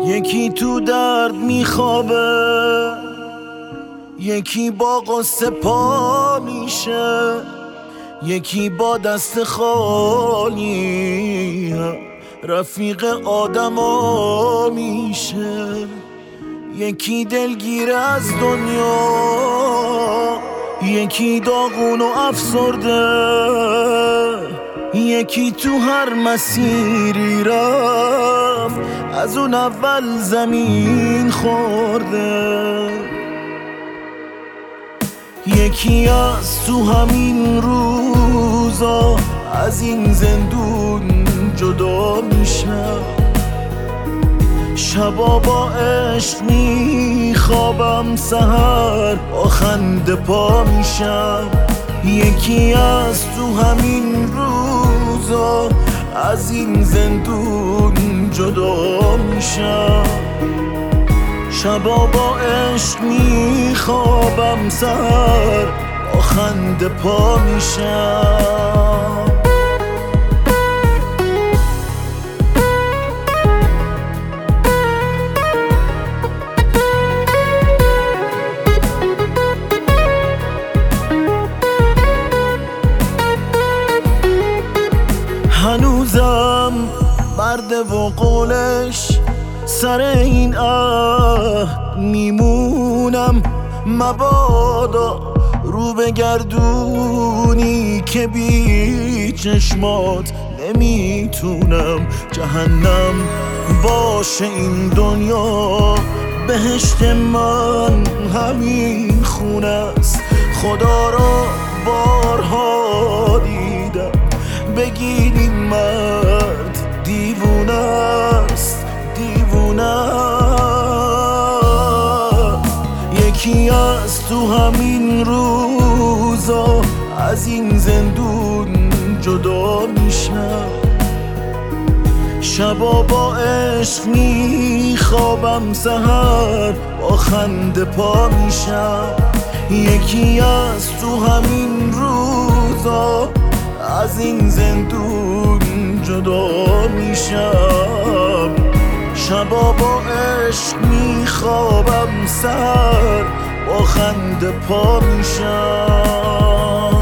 یکی تو درد میخوابه، یکی با قصه پا میشه، یکی با دست خالی رفیق آدما میشه. یکی دلگیر از دنیا، یکی داغون و افسرده، یکی تو هر مسیری رفت از اون اول زمین خورده. یکی از تو همین روزا از این زندون جدا میشم، شبا با عشق میخوابم، سحر با خنده پا میشم. یکی از تو همین روزا از این زندون جدا میشم، شبا با عشق میخوابم، سحر با خنده پا میشم. هنوزم مرده و قولش سر این میمونم، مبادا رو بگردونی که بی چشمات نمیتونم. جهنم باشه این دنیا، بهشت من همین خونه است. خدا را بارها دیدم، بگید این مرد دیوونه است، دیوونه. یکی از تو همین روزا از این زندون جدا میشم، شبا با عشق میخوابم، سحر با خنده پا میشم. یکی از تو همین روزا از این زندون جدا میشم، شبا با عشق میخوابم، سحر با خنده پا میشم.